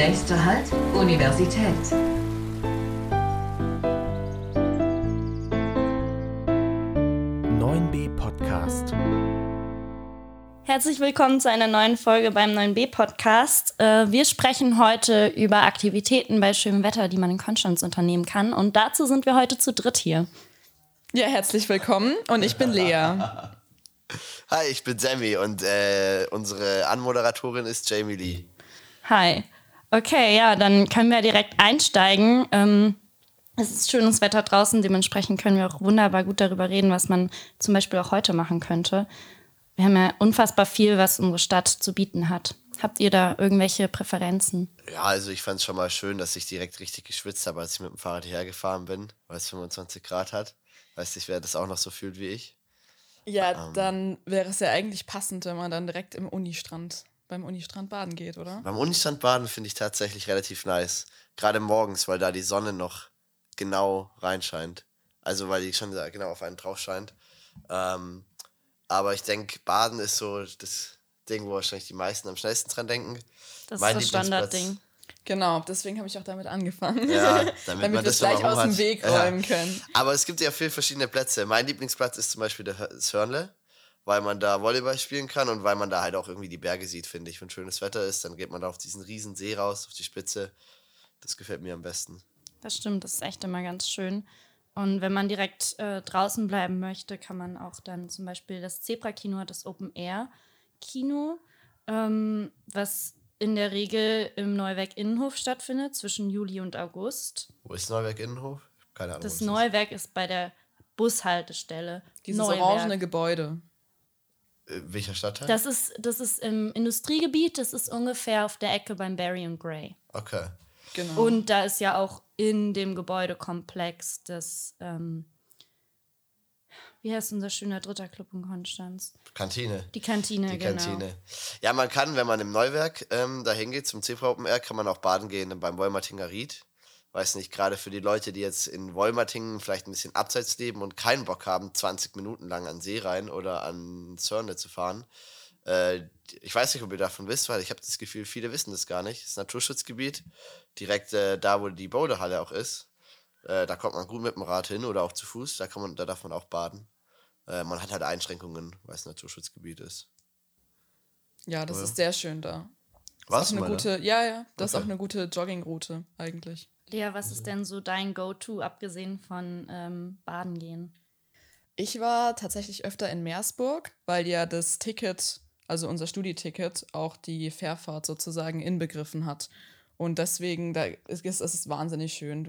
Nächster Halt, Universität. Podcast. Herzlich willkommen zu einer neuen Folge beim 9b Podcast. Wir sprechen heute über Aktivitäten bei schönem Wetter, die man in Konstanz unternehmen kann. Und dazu sind wir heute zu dritt hier. Ja, herzlich willkommen und ich bin Lea. Hi, ich bin Sammy und unsere Anmoderatorin ist Jamie Lee. Hi. Okay, ja, dann können wir direkt einsteigen. Es ist schönes Wetter draußen, dementsprechend können wir auch wunderbar gut darüber reden, was man zum Beispiel auch heute machen könnte. Wir haben ja unfassbar viel, was unsere Stadt zu bieten hat. Habt ihr da irgendwelche Präferenzen? Ja, also ich fand es schon mal schön, dass ich direkt richtig geschwitzt habe, als ich mit dem Fahrrad hierher gefahren bin, weil es 25 Grad hat. Weiß nicht, wer das auch noch so fühlt wie ich. Ja, dann wäre es ja eigentlich passend, wenn man dann direkt beim Unistrand baden geht, oder? Beim Unistrand baden finde ich tatsächlich relativ nice. Gerade morgens, weil da die Sonne noch genau reinscheint. Also weil die schon genau auf einen drauf scheint. Aber ich denke, Baden ist so das Ding, wo wahrscheinlich die meisten am schnellsten dran denken. Das ist das Standardding. Genau, deswegen habe ich auch damit angefangen. Ja, damit wir das gleich aus dem Weg räumen können. Aber es gibt ja viele verschiedene Plätze. Mein Lieblingsplatz ist zum Beispiel das Hörnle, weil man da Volleyball spielen kann und weil man da halt auch irgendwie die Berge sieht, finde ich. Wenn schönes Wetter ist, dann geht man da auf diesen riesen See raus, auf die Spitze. Das gefällt mir am besten. Das stimmt, das ist echt immer ganz schön. Und wenn man direkt draußen bleiben möchte, kann man auch dann zum Beispiel das Zebra-Kino hat das Open-Air-Kino, was in der Regel im Neuwerk Innenhof stattfindet, zwischen Juli und August. Wo ist Neuwerk Innenhof? Keine Ahnung. Das Neuwerk ist bei der Bushaltestelle. Dieses orangene Gebäude. Welcher Stadtteil? Das ist im Industriegebiet, das ist ungefähr auf der Ecke beim Barry und Gray. Okay. Genau. Und da ist ja auch in dem Gebäudekomplex das, wie heißt unser schöner dritter Club in Konstanz? Kantine. Die Kantine, genau. Kantine. Ja, man kann, wenn man im Neuwerk dahin geht, zum Zebra Open Air, kann man auch baden gehen beim Wolmertinger Ried. Weiß nicht, gerade für die Leute, die jetzt in Wolmertingen vielleicht ein bisschen abseits leben und keinen Bock haben, 20 Minuten lang an See rein oder an Zörne zu fahren. Ich weiß nicht, ob ihr davon wisst, weil ich habe das Gefühl, viele wissen das gar nicht. Das ist ein Naturschutzgebiet, direkt da, wo die Boulderhalle auch ist. Da kommt man gut mit dem Rad hin oder auch zu Fuß, da darf man auch baden. Man hat halt Einschränkungen, weil es ein Naturschutzgebiet ist. Ja, das ist sehr schön da. Was? Das ist auch eine gute Joggingroute eigentlich. Lea, was ist denn so dein Go-To, abgesehen von Baden gehen? Ich war tatsächlich öfter in Meersburg, weil ja das Ticket, also unser Studieticket, auch die Fährfahrt sozusagen inbegriffen hat. Und deswegen, es ist wahnsinnig schön.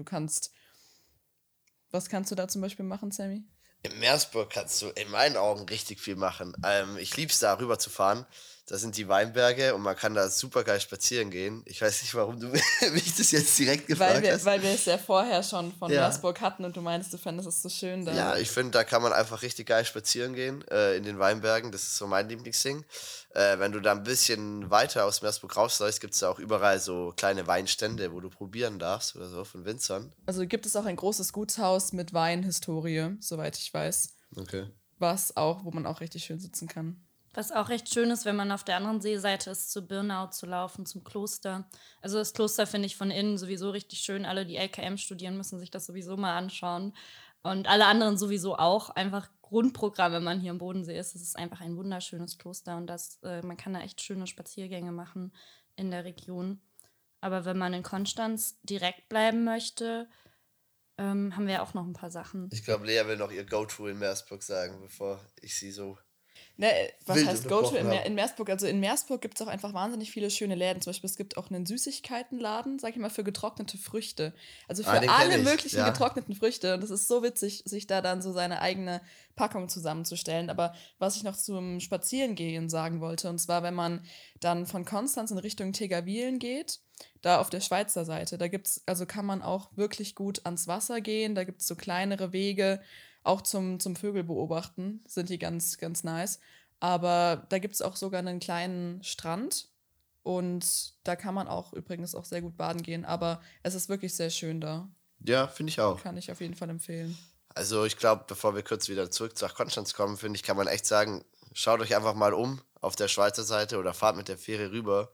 Was kannst du da zum Beispiel machen, Sammy? In Meersburg kannst du in meinen Augen richtig viel machen. Ich liebe es, da rüber zu fahren. Da sind die Weinberge und man kann da super geil spazieren gehen. Ich weiß nicht, warum du mich das jetzt direkt gefragt hast. Weil wir es ja vorher schon von Meersburg hatten und du meinst, du fändest es so schön da. Ja, ich finde, da kann man einfach richtig geil spazieren gehen in den Weinbergen. Das ist so mein Lieblingsding. Wenn du da ein bisschen weiter aus Meersburg rausläufst, gibt es da auch überall so kleine Weinstände, wo du probieren darfst oder so von Winzern. Also gibt es auch ein großes Gutshaus mit Weinhistorie, soweit ich weiß. Okay. Wo man auch richtig schön sitzen kann. Was auch recht schön ist, wenn man auf der anderen Seeseite ist, zu Birnau zu laufen, zum Kloster. Also das Kloster finde ich von innen sowieso richtig schön. Alle, die LKM studieren, müssen sich das sowieso mal anschauen. Und alle anderen sowieso auch. Einfach Grundprogramm, wenn man hier am Bodensee ist. Es ist einfach ein wunderschönes Kloster und man kann da echt schöne Spaziergänge machen in der Region. Aber wenn man in Konstanz direkt bleiben möchte, haben wir auch noch ein paar Sachen. Ich glaube, Lea will noch ihr Go-To in Meersburg sagen, bevor ich sie so... Was heißt Go-To in Meersburg? Also in Meersburg gibt es auch einfach wahnsinnig viele schöne Läden. Zum Beispiel, es gibt auch einen Süßigkeitenladen, sag ich mal, für getrocknete Früchte. Also für alle möglichen getrockneten Früchte. Und das ist so witzig, sich da dann so seine eigene Packung zusammenzustellen. Aber was ich noch zum Spazierengehen sagen wollte, und zwar, wenn man dann von Konstanz in Richtung Tegerwilen geht, da auf der Schweizer Seite, kann man auch wirklich gut ans Wasser gehen. Da gibt es so kleinere Wege. Auch zum Vögel beobachten sind die ganz, ganz nice. Aber da gibt es auch sogar einen kleinen Strand. Und da kann man auch übrigens auch sehr gut baden gehen. Aber es ist wirklich sehr schön da. Ja, finde ich auch. Kann ich auf jeden Fall empfehlen. Also ich glaube, bevor wir kurz wieder zurück nach Konstanz kommen, finde ich, kann man echt sagen, schaut euch einfach mal um auf der Schweizer Seite oder fahrt mit der Fähre rüber.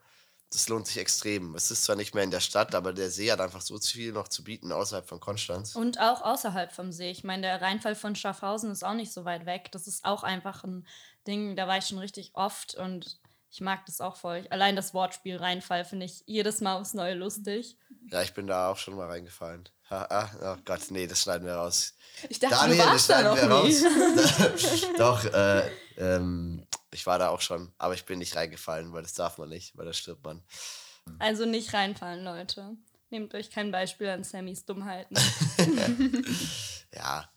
Das lohnt sich extrem. Es ist zwar nicht mehr in der Stadt, aber der See hat einfach so viel noch zu bieten außerhalb von Konstanz. Und auch außerhalb vom See. Ich meine, der Rheinfall von Schaffhausen ist auch nicht so weit weg. Das ist auch einfach ein Ding, da war ich schon richtig oft und ich mag das auch voll. Allein das Wortspiel Rheinfall finde ich jedes Mal aufs Neue lustig. Ja, ich bin da auch schon mal reingefallen. Oh Gott, nee, das schneiden wir raus. Ich dachte, Daniel, du warst da noch nie. Doch, ich war da auch schon, aber ich bin nicht reingefallen, weil das darf man nicht, weil da stirbt man. Also nicht reinfallen, Leute. Nehmt euch kein Beispiel an Sammys Dummheiten. Ja.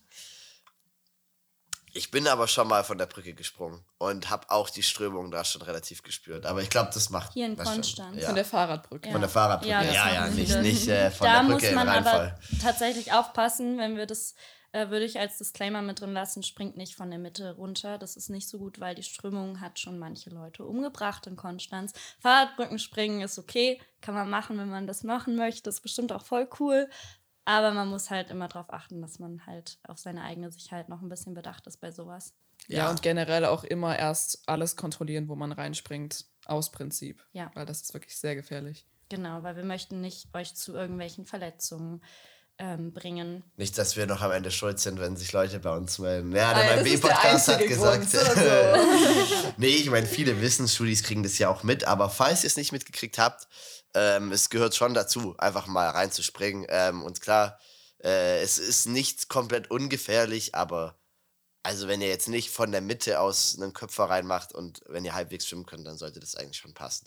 Ich bin aber schon mal von der Brücke gesprungen und habe auch die Strömung da schon relativ gespürt. Aber ich glaube, das macht... Hier in Konstanz. Ja. Von der Fahrradbrücke. Ja. Von der Fahrradbrücke, ja, nicht von da der Brücke im Rheinfall. Da muss man aber tatsächlich aufpassen, wenn wir das, würde ich als Disclaimer mit drin lassen, springt nicht von der Mitte runter. Das ist nicht so gut, weil die Strömung hat schon manche Leute umgebracht in Konstanz. Fahrradbrückenspringen ist okay, kann man machen, wenn man das machen möchte. Ist bestimmt auch voll cool. Aber man muss halt immer darauf achten, dass man halt auf seine eigene Sicherheit noch ein bisschen bedacht ist bei sowas. Ja, und generell auch immer erst alles kontrollieren, wo man reinspringt, aus Prinzip. Ja. Weil das ist wirklich sehr gefährlich. Genau, weil wir möchten nicht euch zu irgendwelchen Verletzungen bringen. Nicht, dass wir noch am Ende schuld sind, wenn sich Leute bei uns melden. Ja, der beim B-Podcast hat gesagt. So. Nee, ich meine, viele Wissensstudis kriegen das ja auch mit, aber falls ihr es nicht mitgekriegt habt, es gehört schon dazu, einfach mal reinzuspringen. Und klar, es ist nicht komplett ungefährlich, aber also wenn ihr jetzt nicht von der Mitte aus einen Köpfer reinmacht und wenn ihr halbwegs schwimmen könnt, dann sollte das eigentlich schon passen.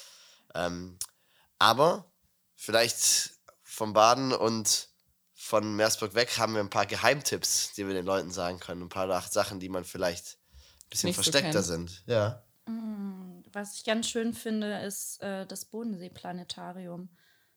Aber vielleicht vom Baden und von Meersburg weg haben wir ein paar Geheimtipps, die wir den Leuten sagen können. Ein paar Sachen, die man vielleicht ein bisschen nicht versteckter so sind. Ja. Was ich ganz schön finde, ist das Bodensee-Planetarium.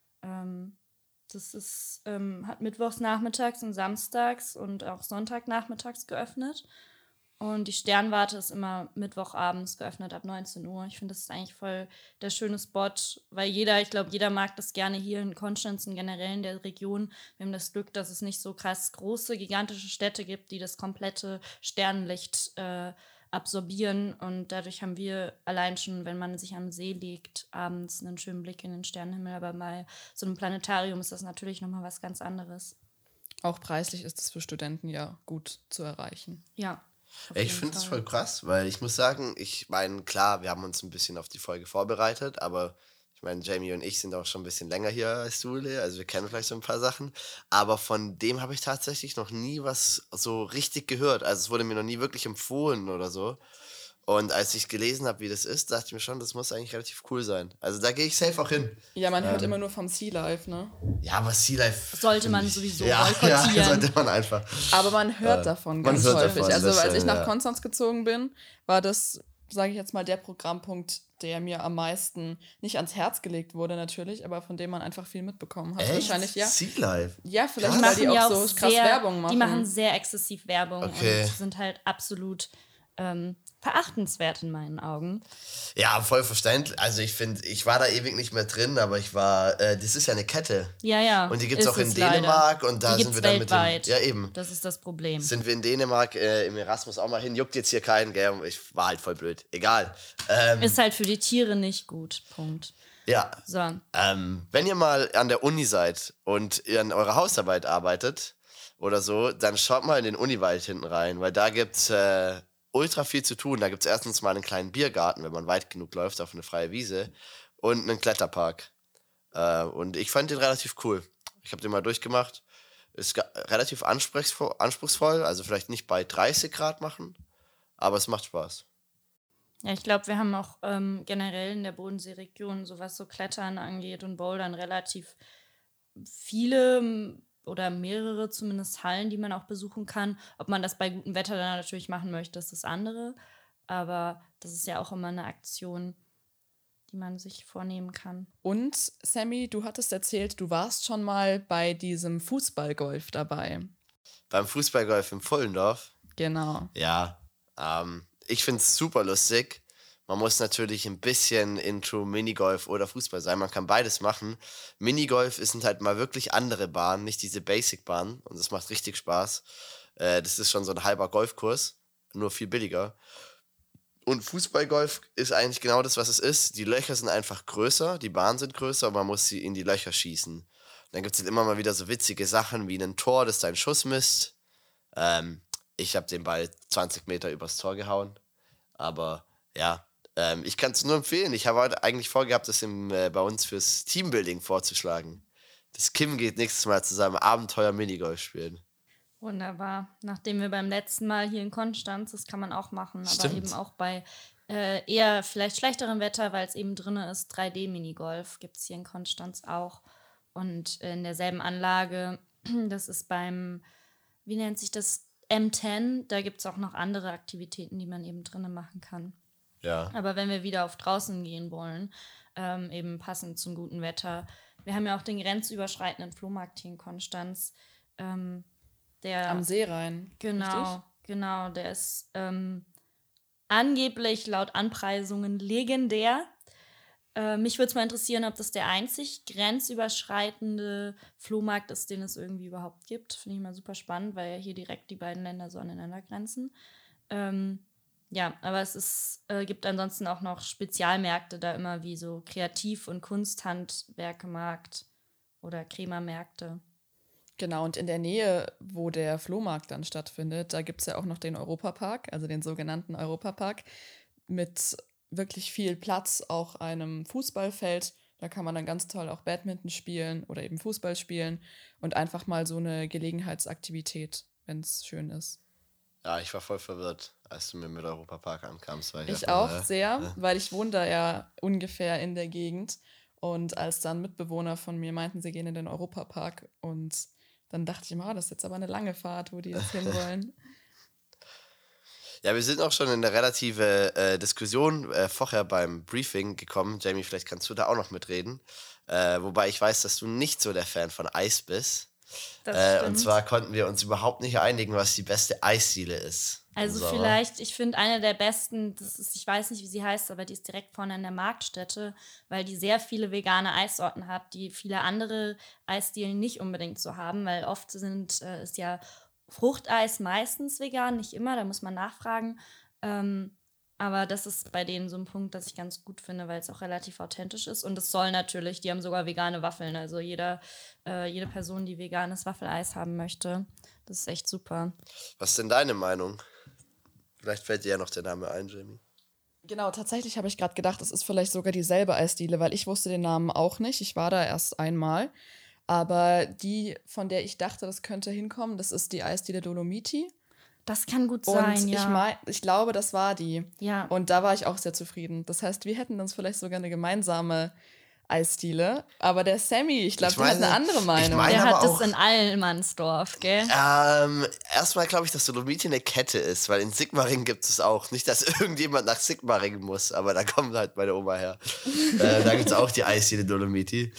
Das ist, hat mittwochs nachmittags und samstags und auch Sonntagnachmittags geöffnet. Und die Sternwarte ist immer mittwochabends geöffnet ab 19 Uhr. Ich finde, das ist eigentlich voll der schöne Spot, weil ich glaube, jeder mag das gerne hier in Konstanz und generell in der Region. Wir haben das Glück, dass es nicht so krass große, gigantische Städte gibt, die das komplette Sternenlicht absorbieren. Und dadurch haben wir allein schon, wenn man sich am See legt, abends einen schönen Blick in den Sternenhimmel. Aber bei so einem Planetarium ist das natürlich nochmal was ganz anderes. Auch preislich ist es für Studenten ja gut zu erreichen. Ja. Ich finde es voll krass, weil ich muss sagen, ich meine, klar, wir haben uns ein bisschen auf die Folge vorbereitet, aber ich meine, Jamie und ich sind auch schon ein bisschen länger hier als du, Lea, also wir kennen vielleicht so ein paar Sachen, aber von dem habe ich tatsächlich noch nie was so richtig gehört, also es wurde mir noch nie wirklich empfohlen oder so. Und als ich gelesen habe, wie das ist, dachte ich mir schon, das muss eigentlich relativ cool sein. Also da gehe ich safe auch hin. Ja, man hört immer nur vom Sea Life, ne? Ja, aber Sea Life... Sollte man sowieso boykottieren. Ja, sollte man einfach. Aber man hört davon ganz häufig. Davon, also als ich nach Konstanz gezogen bin, war das, sage ich jetzt mal, der Programmpunkt, der mir am meisten nicht ans Herz gelegt wurde natürlich, aber von dem man einfach viel mitbekommen hat. Echt? Wahrscheinlich, ja. Sea Life? Ja, vielleicht, weil die auch so krass Werbung machen. Die machen sehr exzessiv Werbung und sind halt absolut... verachtenswert in meinen Augen. Ja, voll verständlich. Also ich finde, ich war da ewig nicht mehr drin, aber ich war, das ist ja eine Kette. Ja. Und die gibt es auch in Dänemark und da sind wir dann weltweit. Ja, eben. Das ist das Problem. Sind wir in Dänemark im Erasmus auch mal hin, juckt jetzt hier keinen, gell? Ich war halt voll blöd. Egal. Ist halt für die Tiere nicht gut. Punkt. Ja. So. Wenn ihr mal an der Uni seid und ihr an eurer Hausarbeit arbeitet oder so, dann schaut mal in den Uniwald hinten rein, weil da gibt's ultra viel zu tun. Da gibt es erstens mal einen kleinen Biergarten, wenn man weit genug läuft, auf eine freie Wiese und einen Kletterpark. Und ich fand den relativ cool. Ich habe den mal durchgemacht. Ist relativ anspruchsvoll, also vielleicht nicht bei 30 Grad machen, aber es macht Spaß. Ja, ich glaube, wir haben auch generell in der Bodenseeregion, so was so Klettern angeht und Bouldern, relativ viele oder mehrere zumindest Hallen, die man auch besuchen kann. Ob man das bei gutem Wetter dann natürlich machen möchte, ist das andere. Aber das ist ja auch immer eine Aktion, die man sich vornehmen kann. Und, Sammy, du hattest erzählt, du warst schon mal bei diesem Fußballgolf dabei. Beim Fußballgolf in Pfullendorf? Genau. Ja, ich finde es super lustig. Man muss natürlich ein bisschen into Minigolf oder Fußball sein. Man kann beides machen. Minigolf sind halt mal wirklich andere Bahnen, nicht diese Basic-Bahnen. Und das macht richtig Spaß. Das ist schon so ein halber Golfkurs, nur viel billiger. Und Fußballgolf ist eigentlich genau das, was es ist. Die Löcher sind einfach größer, die Bahnen sind größer, und man muss sie in die Löcher schießen. Und dann gibt es halt immer mal wieder so witzige Sachen wie ein Tor, das deinen Schuss misst. Ich habe den Ball 20 Meter übers Tor gehauen. Aber ja, ich kann es nur empfehlen. Ich habe heute eigentlich vorgehabt, das bei uns fürs Teambuilding vorzuschlagen. Das Kim geht nächstes Mal zusammen Abenteuer-Minigolf spielen. Wunderbar. Nachdem wir beim letzten Mal hier in Konstanz, das kann man auch machen, Stimmt. aber eben auch bei eher vielleicht schlechterem Wetter, weil es eben drin ist, 3D-Minigolf gibt es hier in Konstanz auch. Und in derselben Anlage, das ist beim, wie nennt sich das, M10, da gibt es auch noch andere Aktivitäten, die man eben drinnen machen kann. Ja. Aber wenn wir wieder auf draußen gehen wollen, eben passend zum guten Wetter, wir haben ja auch den grenzüberschreitenden Flohmarkt hier in Konstanz, der am See rein. Genau, der ist angeblich laut Anpreisungen legendär. Mich würde es mal interessieren, ob das der einzig grenzüberschreitende Flohmarkt ist, den es irgendwie überhaupt gibt. Finde ich mal super spannend, weil ja hier direkt die beiden Länder so aneinander grenzen. Ja, aber es gibt ansonsten auch noch Spezialmärkte da immer, wie so Kreativ- und Kunsthandwerkemarkt oder Krämermärkte. Genau, und in der Nähe, wo der Flohmarkt dann stattfindet, da gibt es ja auch noch den Europapark, also den sogenannten Europapark, mit wirklich viel Platz, auch einem Fußballfeld. Da kann man dann ganz toll auch Badminton spielen oder eben Fußball spielen und einfach mal so eine Gelegenheitsaktivität, wenn es schön ist. Ja, ich war voll verwirrt, als du mir mit Europapark ankamst. Weil ich auch sehr, weil ich wohne da ja ungefähr in der Gegend. Und als dann Mitbewohner von mir meinten, sie gehen in den Europapark, und dann dachte ich immer, das ist jetzt aber eine lange Fahrt, wo die jetzt hinwollen. Ja, wir sind auch schon in eine relative Diskussion vorher beim Briefing gekommen. Jamie, vielleicht kannst du da auch noch mitreden. Wobei ich weiß, dass du nicht so der Fan von Eis bist. Und zwar konnten wir uns überhaupt nicht einigen, was die beste Eisdiele ist. Also vielleicht, ich finde eine der besten, das ist, ich weiß nicht, wie sie heißt, aber die ist direkt vorne in der Marktstätte, weil die sehr viele vegane Eissorten hat, die viele andere Eisdielen nicht unbedingt so haben, weil oft ist ja Fruchteis meistens vegan, nicht immer, da muss man nachfragen. Aber das ist bei denen so ein Punkt, das ich ganz gut finde, weil es auch relativ authentisch ist. Und es soll natürlich, die haben sogar vegane Waffeln. Also jede Person, die veganes Waffeleis haben möchte, das ist echt super. Was ist denn deine Meinung? Vielleicht fällt dir ja noch der Name ein, Jamie. Genau, tatsächlich habe ich gerade gedacht, es ist vielleicht sogar dieselbe Eisdiele, weil ich wusste den Namen auch nicht. Ich war da erst einmal. Aber die, von der ich dachte, das könnte hinkommen, das ist die Eisdiele Dolomiti. Das kann gut sein, und ja. Ich glaube, das war die. Ja. Und da war ich auch sehr zufrieden. Das heißt, wir hätten uns vielleicht sogar eine gemeinsame Eisdiele. Aber der Sammy, ich glaube, der hat eine andere Meinung. Der hat das in Allmannsdorf, gell? Erstmal glaube ich, dass Dolomiti eine Kette ist, weil in Sigmaringen gibt es auch. Nicht, dass irgendjemand nach Sigmaringen muss, aber da kommt halt meine Oma her. Da gibt es auch die Eisdiele Dolomiti.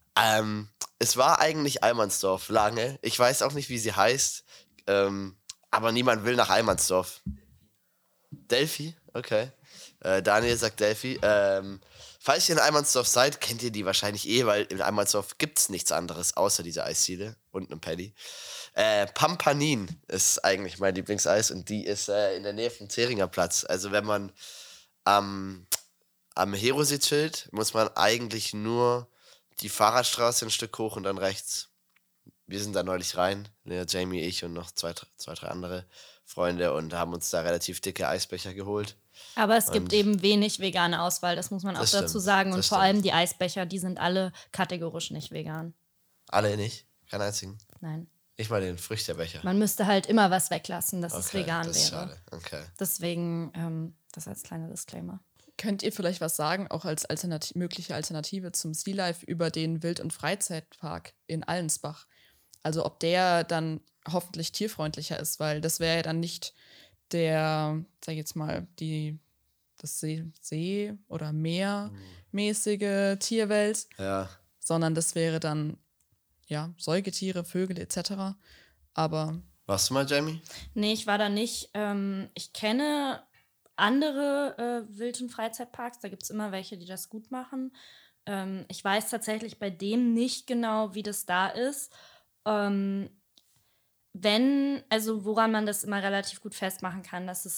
Es war eigentlich Allmannsdorf lange. Ich weiß auch nicht, wie sie heißt. Aber niemand will nach Allmannsdorf. Delphi? Okay. Daniel sagt Delphi. Falls ihr in Allmannsdorf seid, kennt ihr die wahrscheinlich weil in Allmannsdorf gibt es nichts anderes außer dieser Eisdiele und einem Paddy. Pampanin ist eigentlich mein Lieblingseis und die ist in der Nähe vom Zähringer Platz. Also wenn man am Herosee chillt, muss man eigentlich nur die Fahrradstraße ein Stück hoch und dann rechts. Wir sind da neulich rein, Jamie, ich und noch zwei, drei andere Freunde, und haben uns da relativ dicke Eisbecher geholt. Aber es gibt eben wenig vegane Auswahl, das muss man auch dazu sagen. Und vor allem die Eisbecher, die sind alle kategorisch nicht vegan. Alle nicht? Keinen einzigen? Nein. Nicht mal den Früchtebecher? Man müsste halt immer was weglassen, dass es vegan das ist wäre. Schade. Okay. Deswegen, das als kleiner Disclaimer. Könnt ihr vielleicht was sagen, auch als mögliche Alternative zum Sea Life, über den Wild- und Freizeitpark in Allensbach? Also ob der dann hoffentlich tierfreundlicher ist, weil das wäre ja dann nicht der, sag ich jetzt mal, das See- oder Meermäßige Tierwelt, sondern das wäre dann, ja, Säugetiere, Vögel etc. Aber... Warst du mal, Jamie? Nee, ich war da nicht. Ich kenne andere Wild- und Freizeitparks, da gibt es immer welche, die das gut machen. Ich weiß tatsächlich bei dem nicht genau, wie das da ist. Woran man das immer relativ gut festmachen kann, dass es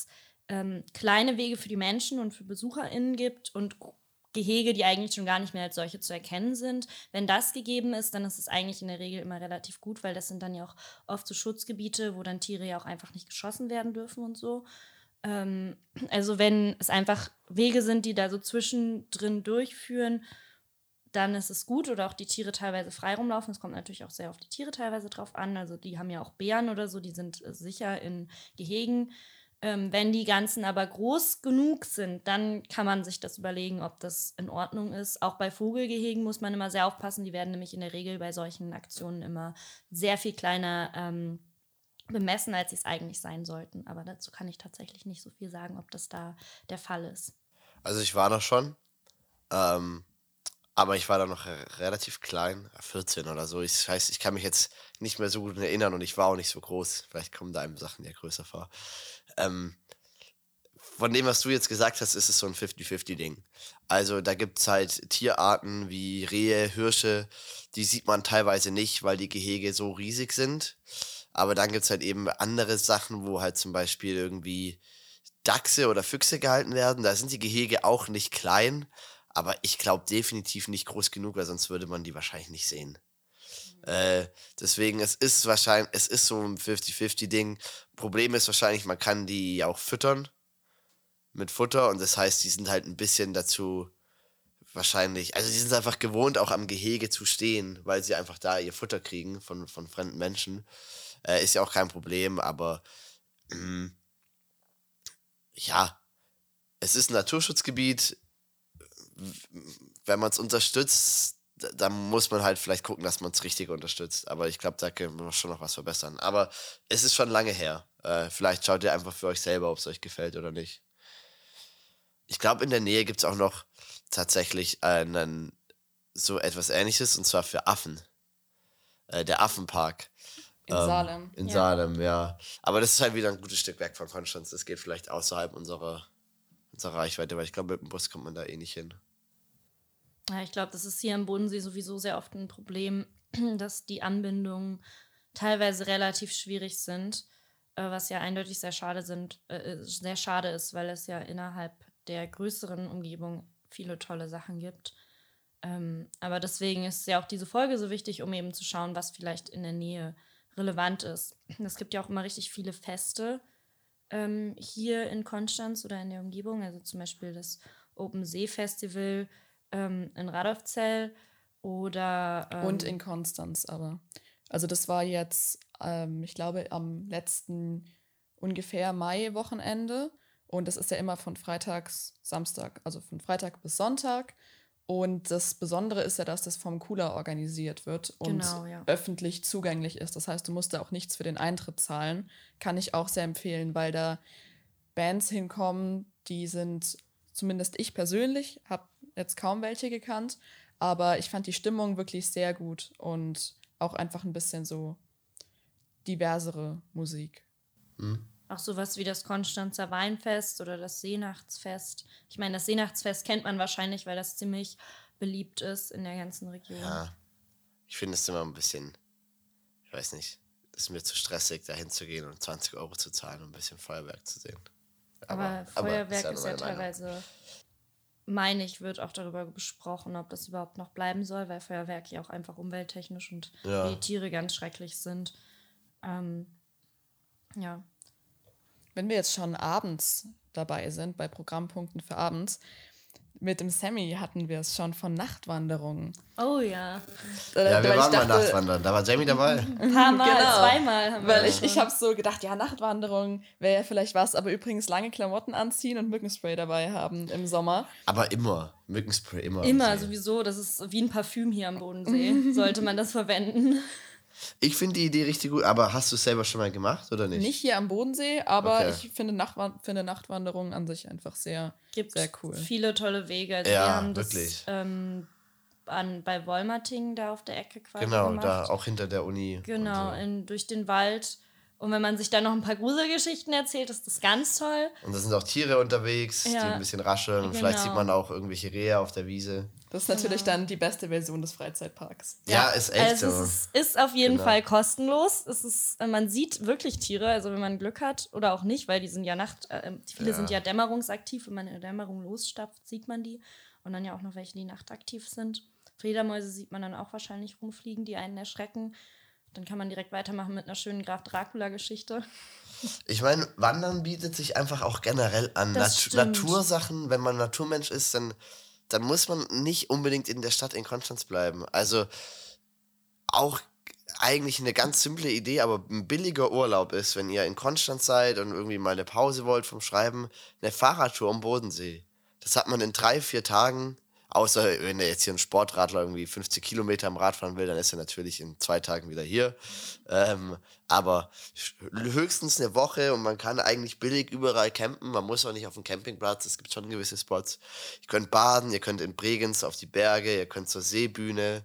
kleine Wege für die Menschen und für BesucherInnen gibt und Gehege, die eigentlich schon gar nicht mehr als solche zu erkennen sind. Wenn das gegeben ist, dann ist es eigentlich in der Regel immer relativ gut, weil das sind dann ja auch oft so Schutzgebiete, wo dann Tiere ja auch einfach nicht geschossen werden dürfen und so. Also wenn es einfach Wege sind, die da so zwischendrin durchführen, dann ist es gut. Oder auch die Tiere teilweise frei rumlaufen. Es kommt natürlich auch sehr auf die Tiere teilweise drauf an. Also die haben ja auch Bären oder so, die sind sicher in Gehegen. Wenn die ganzen aber groß genug sind, dann kann man sich das überlegen, ob das in Ordnung ist. Auch bei Vogelgehegen muss man immer sehr aufpassen. Die werden nämlich in der Regel bei solchen Aktionen immer sehr viel kleiner bemessen, als sie es eigentlich sein sollten. Aber dazu kann ich tatsächlich nicht so viel sagen, ob das da der Fall ist. Also ich war da schon, aber ich war da noch relativ klein, 14 oder so. Das heißt, ich kann mich jetzt nicht mehr so gut erinnern und ich war auch nicht so groß. Vielleicht kommen da einem Sachen ja größer vor. Von dem, was du jetzt gesagt hast, ist es so ein 50-50-Ding. Also da gibt es halt Tierarten wie Rehe, Hirsche, die sieht man teilweise nicht, weil die Gehege so riesig sind. Aber dann gibt es halt eben andere Sachen, wo halt zum Beispiel irgendwie Dachse oder Füchse gehalten werden. Da sind die Gehege auch nicht klein, aber ich glaube definitiv nicht groß genug, weil sonst würde man die wahrscheinlich nicht sehen. Deswegen, es ist so ein 50-50-Ding. Problem ist wahrscheinlich, man kann die auch füttern mit Futter und das heißt, die sind halt ein bisschen dazu wahrscheinlich, also die sind einfach gewohnt, auch am Gehege zu stehen, weil sie einfach da ihr Futter kriegen von fremden Menschen. Ist ja auch kein Problem, aber ja, es ist ein Naturschutzgebiet. Wenn man es unterstützt, dann muss man halt vielleicht gucken, dass man es richtig unterstützt. Aber ich glaube, da können wir schon noch was verbessern. Aber es ist schon lange her. Vielleicht schaut ihr einfach für euch selber, ob es euch gefällt oder nicht. Ich glaube, in der Nähe gibt es auch noch tatsächlich so etwas Ähnliches, und zwar für Affen. Der Affenpark. In Salem. In Salem, ja. Aber das ist halt wieder ein gutes Stück weg von Konstanz. Das geht vielleicht außerhalb unserer Reichweite, weil ich glaube, mit dem Bus kommt man da eh nicht hin. Ja, ich glaube, das ist hier am Bodensee sowieso sehr oft ein Problem, dass die Anbindungen teilweise relativ schwierig sind, was ja eindeutig sehr schade ist, weil es ja innerhalb der größeren Umgebung viele tolle Sachen gibt. Aber deswegen ist ja auch diese Folge so wichtig, um eben zu schauen, was vielleicht in der Nähe relevant ist. Es gibt ja auch immer richtig viele Feste hier in Konstanz oder in der Umgebung, also zum Beispiel das Open See Festival in Radolfzell oder und in Konstanz aber. Also das war jetzt, ich glaube, am letzten ungefähr Mai-Wochenende und das ist ja immer von Samstag, also von Freitag bis Sonntag. Und das Besondere ist ja, dass das vom Kula organisiert wird und öffentlich zugänglich ist. Das heißt, du musst da auch nichts für den Eintritt zahlen. Kann ich auch sehr empfehlen, weil da Bands hinkommen, die sind, zumindest ich persönlich, habe jetzt kaum welche gekannt, aber ich fand die Stimmung wirklich sehr gut und auch einfach ein bisschen so diversere Musik. Mhm. Auch sowas wie das Konstanzer Weinfest oder das Seenachtsfest. Ich meine, das Seenachtsfest kennt man wahrscheinlich, weil das ziemlich beliebt ist in der ganzen Region. Ja, ich finde es immer ein bisschen, ich weiß nicht, es ist mir zu stressig, da hinzugehen und 20 € zu zahlen, um ein bisschen Feuerwerk zu sehen. Aber Feuerwerk ist ja teilweise, meine ich, wird auch darüber besprochen, ob das überhaupt noch bleiben soll, weil Feuerwerk ja auch einfach umwelttechnisch und die Tiere ganz schrecklich sind. Ja. Wenn wir jetzt schon abends dabei sind, bei Programmpunkten für abends, mit dem Sammy hatten wir es schon von Nachtwanderungen. Oh ja. Ja, wir waren mal Nachtwandern, da war Jamie dabei. Ein paar Mal, zweimal haben wir. Weil ich habe so gedacht, ja, Nachtwanderung wäre ja vielleicht was, aber übrigens lange Klamotten anziehen und Mückenspray dabei haben im Sommer. Aber immer, Mückenspray immer. Immer, sowieso, das ist wie ein Parfüm hier am Bodensee, sollte man das verwenden. Ich finde die Idee richtig gut, aber hast du es selber schon mal gemacht oder nicht? Nicht hier am Bodensee, aber ich finde Nachtwanderungen an sich einfach sehr cool. Viele tolle Wege. Also wir haben wirklich. Das bei Wolmerting da auf der Ecke quasi gemacht. Da auch hinter der Uni. Genau, durch den Wald. Und wenn man sich dann noch ein paar Gruselgeschichten erzählt, ist das ganz toll. Und da sind auch Tiere unterwegs, die ein bisschen rascheln. Und vielleicht sieht man auch irgendwelche Rehe auf der Wiese. Das ist natürlich dann die beste Version des Freizeitparks. Ja, ist echt so. Es ist auf jeden Fall kostenlos. Man sieht wirklich Tiere, also wenn man Glück hat oder auch nicht, weil die sind ja viele sind ja dämmerungsaktiv. Wenn man in der Dämmerung losstapft, sieht man die. Und dann ja auch noch welche, die nachtaktiv sind. Fledermäuse sieht man dann auch wahrscheinlich rumfliegen, die einen erschrecken. Dann kann man direkt weitermachen mit einer schönen Graf Dracula-Geschichte. Ich meine, Wandern bietet sich einfach auch generell an. Natursachen, wenn man Naturmensch ist, dann muss man nicht unbedingt in der Stadt in Konstanz bleiben. Also auch eigentlich eine ganz simple Idee, aber ein billiger Urlaub ist, wenn ihr in Konstanz seid und irgendwie mal eine Pause wollt vom Schreiben, eine Fahrradtour am Bodensee. Das hat man in 3-4 Tagen, außer wenn er jetzt hier ein Sportradler irgendwie 50 Kilometer am Rad fahren will, dann ist er natürlich in 2 Tagen wieder hier. Aber höchstens eine Woche und man kann eigentlich billig überall campen. Man muss auch nicht auf dem Campingplatz, es gibt schon gewisse Spots. Ihr könnt baden, ihr könnt in Bregenz auf die Berge, ihr könnt zur Seebühne.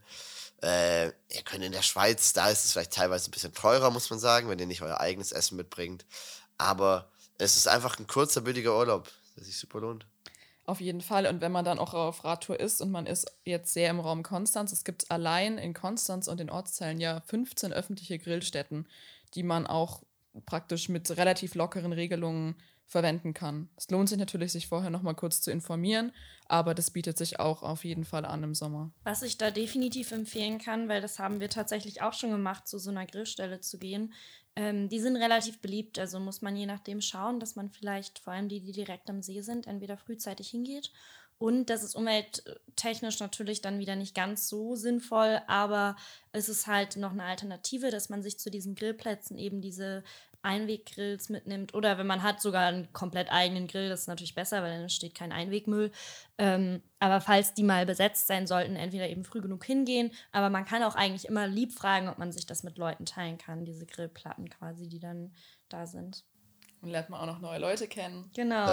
Ihr könnt in der Schweiz, da ist es vielleicht teilweise ein bisschen teurer, muss man sagen, wenn ihr nicht euer eigenes Essen mitbringt. Aber es ist einfach ein kurzer, billiger Urlaub, der sich super lohnt. Auf jeden Fall. Und wenn man dann auch auf Radtour ist und man ist jetzt sehr im Raum Konstanz, es gibt allein in Konstanz und den Ortsteilen ja 15 öffentliche Grillstätten, die man auch praktisch mit relativ lockeren Regelungen verwenden kann. Es lohnt sich natürlich, sich vorher noch mal kurz zu informieren, aber das bietet sich auch auf jeden Fall an im Sommer. Was ich da definitiv empfehlen kann, weil das haben wir tatsächlich auch schon gemacht, zu so einer Grillstelle zu gehen, die sind relativ beliebt, also muss man je nachdem schauen, dass man vielleicht, vor allem die direkt am See sind, entweder frühzeitig hingeht und das ist umwelttechnisch natürlich dann wieder nicht ganz so sinnvoll, aber es ist halt noch eine Alternative, dass man sich zu diesen Grillplätzen eben diese Einweggrills mitnimmt oder wenn man hat sogar einen komplett eigenen Grill, das ist natürlich besser, weil dann entsteht kein Einwegmüll. Aber falls die mal besetzt sein sollten, entweder eben früh genug hingehen, aber man kann auch eigentlich immer lieb fragen, ob man sich das mit Leuten teilen kann, diese Grillplatten quasi, die dann da sind. Und lernt man auch noch neue Leute kennen. Genau.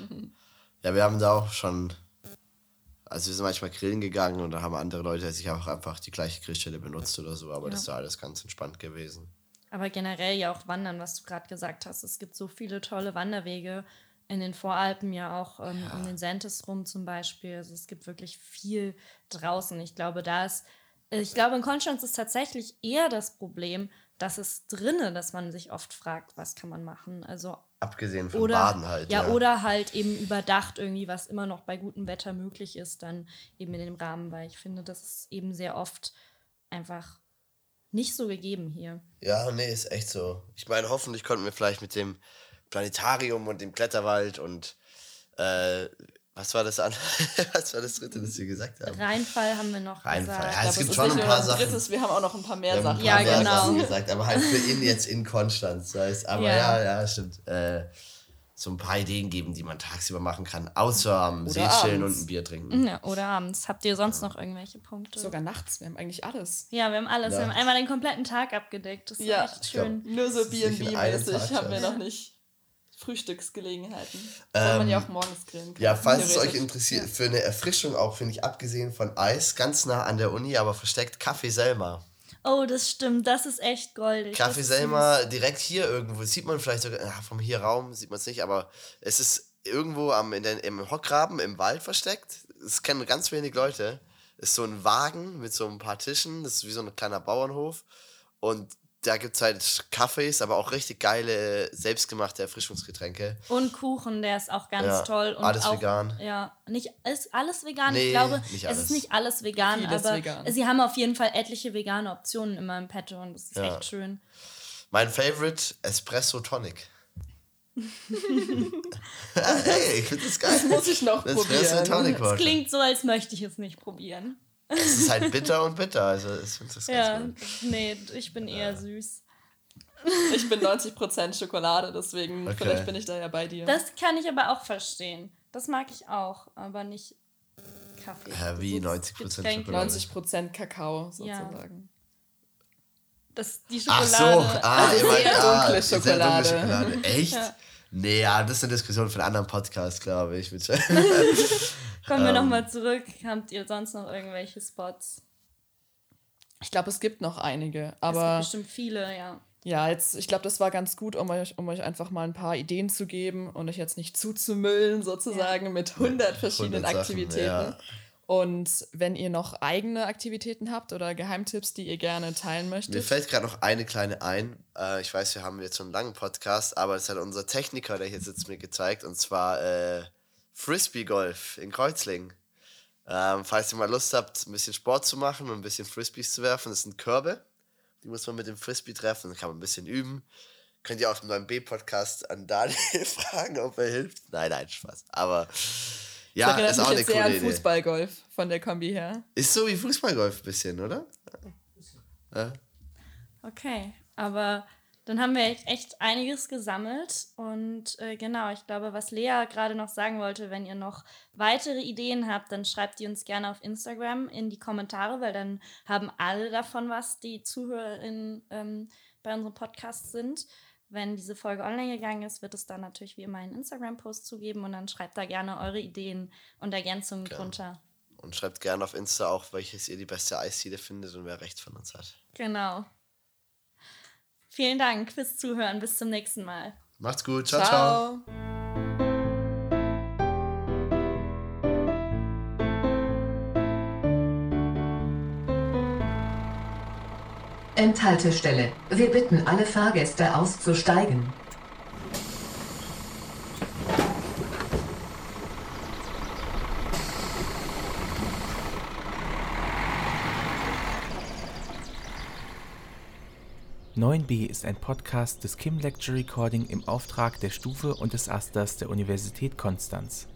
Ja, wir haben da auch schon, also wir sind manchmal grillen gegangen und da haben andere Leute sich auch einfach die gleiche Grillstelle benutzt oder so, aber das war alles ganz entspannt gewesen. Aber generell ja auch Wandern, was du gerade gesagt hast. Es gibt so viele tolle Wanderwege in den Voralpen, ja auch um den Sentis rum zum Beispiel. Also es gibt wirklich viel draußen. Ich glaube, in Konstanz ist tatsächlich eher das Problem, dass es drinnen, dass man sich oft fragt, was kann man machen. Also abgesehen von Baden halt. Ja, oder halt eben überdacht irgendwie, was immer noch bei gutem Wetter möglich ist, dann eben in dem Rahmen, weil ich finde, das ist eben sehr oft einfach nicht so gegeben hier. Ja, nee, ist echt so. Ich meine, hoffentlich konnten wir vielleicht mit dem Planetarium und dem Kletterwald und was war das dritte, das wir gesagt haben? Rheinfall haben wir noch gesagt. Ja, es gibt schon ein paar Sachen. Wir haben auch noch ein paar mehr Sachen. Ja, genau. Sachen gesagt, aber halt für ihn jetzt in Konstanz. Aber ja, stimmt. So ein paar Ideen geben, die man tagsüber machen kann, außer am See chillen und ein Bier trinken. Ja, oder abends. Habt ihr sonst noch irgendwelche Punkte? Sogar nachts, wir haben eigentlich alles. Ja, wir haben alles. Ja. Wir haben einmal den kompletten Tag abgedeckt. Das ist echt schön. Nur so B&B-mäßig haben wir noch nicht. Frühstücksgelegenheiten. Weil man ja auch morgens grillen kann. Ja, falls es euch interessiert, für eine Erfrischung auch, finde ich, abgesehen von Eis, ganz nah an der Uni, aber versteckt, Café Selma. Oh, das stimmt, das ist echt goldig. Café Selma, direkt hier irgendwo, sieht man vielleicht sogar, vom hier Raum sieht man es nicht, aber es ist irgendwo im Hockgraben, im Wald versteckt. Es kennen ganz wenig Leute. Es ist so ein Wagen mit so ein paar Tischen, das ist wie so ein kleiner Bauernhof. Und da gibt es halt Cafés, aber auch richtig geile, selbstgemachte Erfrischungsgetränke. Und Kuchen, der ist auch ganz toll. Und alles auch, vegan. Ja, ist alles vegan? Nee, ich glaube, nicht alles. Es ist nicht alles vegan, Vieles aber vegan. Sie haben auf jeden Fall etliche vegane Optionen immer im Petto und das ist echt schön. Mein Favorite, Espresso Tonic. Hey, ich finde das geil. Das muss ich noch probieren. Es klingt so, als möchte ich es nicht probieren. Es ist halt bitter und bitter, also ich finde das ganz gut. Nee, ich bin eher süß. Ich bin 90% Schokolade, deswegen vielleicht bin ich da ja bei dir. Das kann ich aber auch verstehen. Das mag ich auch, aber nicht Kaffee. Ja, wie 90% Schokolade? 90% Kakao sozusagen. Die Schokolade. Ach so, sehr dunkle Schokolade. Sehr dunkle Schokolade. Echt? Ja. Nee, ja, das ist eine Diskussion für einen anderen Podcast, glaube ich. Kommen wir nochmal zurück. Habt ihr sonst noch irgendwelche Spots? Ich glaube, es gibt noch einige, aber... Es gibt bestimmt viele, ja. Ja, ich glaube, das war ganz gut, um euch einfach mal ein paar Ideen zu geben und euch jetzt nicht zuzumüllen, sozusagen, mit 100 verschiedenen Aktivitäten. Ja. Und wenn ihr noch eigene Aktivitäten habt oder Geheimtipps, die ihr gerne teilen möchtet. Mir fällt gerade noch eine kleine ein. Ich weiß, wir haben jetzt schon einen langen Podcast, aber es hat unser Techniker, der hier sitzt, mir gezeigt. Und zwar Frisbee-Golf in Kreuzlingen. Falls ihr mal Lust habt, ein bisschen Sport zu machen und ein bisschen Frisbees zu werfen, das sind Körbe. Die muss man mit dem Frisbee treffen, dann kann man ein bisschen üben. Könnt ihr auch im 9B-Podcast an Daniel fragen, ob er hilft. Nein, Spaß. Aber ja, ist auch eine coole Idee. Fußballgolf von der Kombi her. Ist so wie Fußballgolf ein bisschen, oder? Ja. Okay, aber dann haben wir echt einiges gesammelt. Und genau, ich glaube, was Lea gerade noch sagen wollte, wenn ihr noch weitere Ideen habt, dann schreibt die uns gerne auf Instagram in die Kommentare, weil dann haben alle davon was, die ZuhörerInnen bei unserem Podcast sind. Wenn diese Folge online gegangen ist, wird es dann natürlich wie immer einen Instagram-Post zugeben und dann schreibt da gerne eure Ideen und Ergänzungen drunter. Und schreibt gerne auf Insta auch, welches ihr die beste Eisdiele findet und wer recht von uns hat. Genau. Vielen Dank fürs Zuhören. Bis zum nächsten Mal. Macht's gut. Ciao, ciao. Endhaltestelle. Wir bitten alle Fahrgäste auszusteigen. (9b) ist ein Podcast des Kim Lecture Recording im Auftrag der Stufe und des Asters der Universität Konstanz.